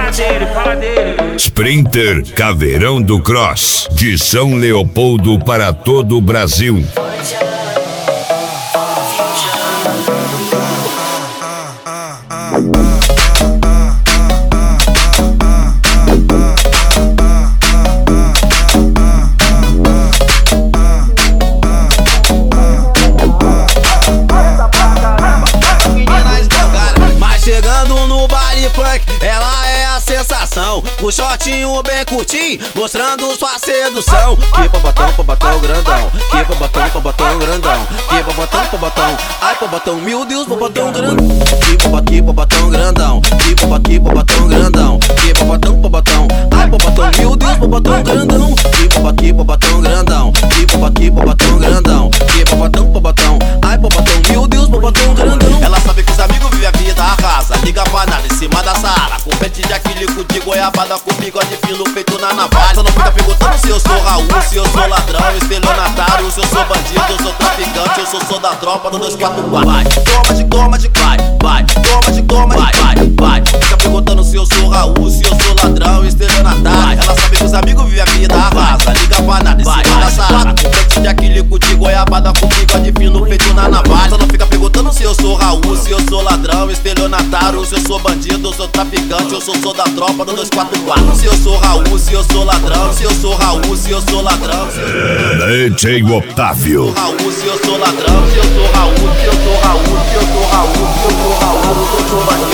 fala dele. Sprinter Caveirão do Cross, de São Leopoldo para todo o Brasil. Ela é a sensação, o shortinho bem curtinho, mostrando sua sedução. Que pra botão grandão, que pra botão grandão, que pra botão, ai pra botão, meu Deus, pra botão grandão. Que pra botão grandão, que pra botão grandão, que pra botão, ai pra botão, meu Deus, pra botão grandão. Que pra botão grandão, que pra botão grandão, que pra botão, ai pra botão, meu Deus, pra botão grandão. Ela sabe que os amigos vivem a vida, arrasa, liga pra nada em cima da Sara, com pente de acrílico de goiabada, com bigode fino feito na navalha. Só não fica perguntando se eu sou Raul, se eu sou ladrão, estelionatário, se eu sou bandido, eu sou traficante, eu sou da tropa do 244. Vai, toma de vai, toma de vai. Fica perguntando se eu sou Raul, se eu sou ladrão, estelionatário. Ela sabe que os amigos vivem a vida, arrasa, liga pra nada em cima da Sara, com pente de acrílico de goiabada, com bigode fino feito na navalha. Só não fica perguntando se eu sou Raul, se eu sou ladrão, estelionatário, se eu sou bandido, eu sou traficante, eu sou da tropa do 244. Se eu sou Raul, se eu sou ladrão, se eu sou Raul, se eu sou ladrão, DJ Otávio. Raul, se eu sou ladrão, se eu sou Raul, se eu sou Raul, se eu sou Raul, se eu sou Raul, se eu sou bandido.